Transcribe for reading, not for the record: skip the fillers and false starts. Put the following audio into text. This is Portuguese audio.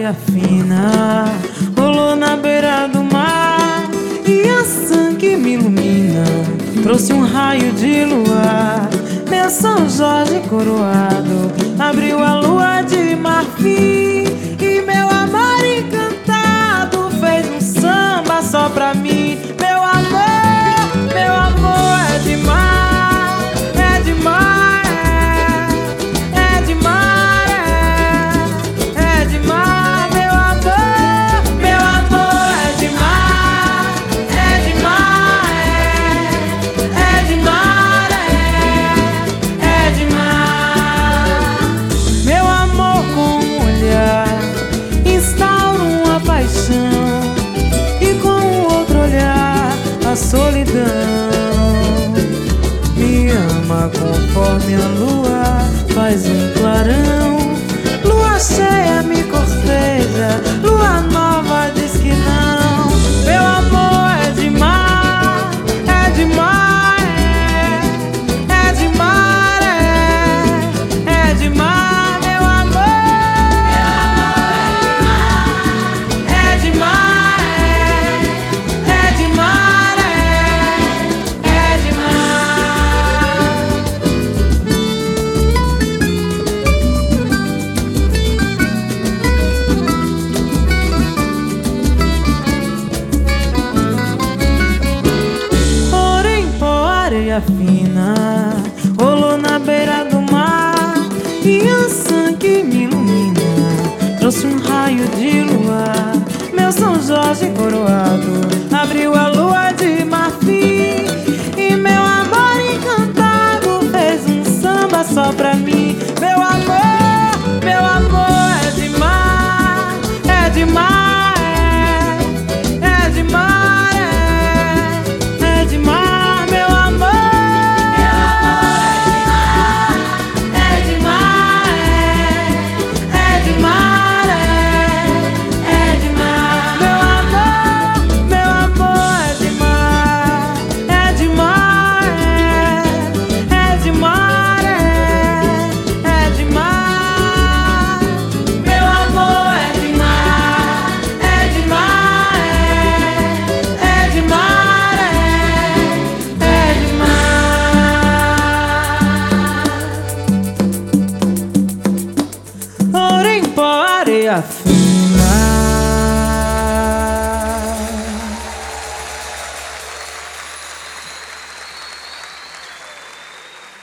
areia fina rolou na beira do mar, e a sangue me ilumina trouxe um raio de luar. Meu São Jorge coroado abriu a lua de marfim, e meu amor encantado fez um samba só pra mim. Meu amor é demais, é demais, é demais, é demais. Meu amor é demais, é demais, é demais, é demais. Meu amor com um olhar instaura uma paixão, e com o outro olhar a solidão. Me ama conforme a lua faz um clarão. Lua cheia me corteja, lua nova diz que não. Meu amor é demais, é demais, é demais, é demais. Meu amor é demais, é demais, é demais. Areia fina rolou na beira do mar, e a sangue me ilumina trouxe um raio de luar. Meu São Jorge coroado abriu a lua de marfim, e meu amor encantado fez um samba só pra mim. Meu amor é demais, é demais, é demais, é demais. Areia fina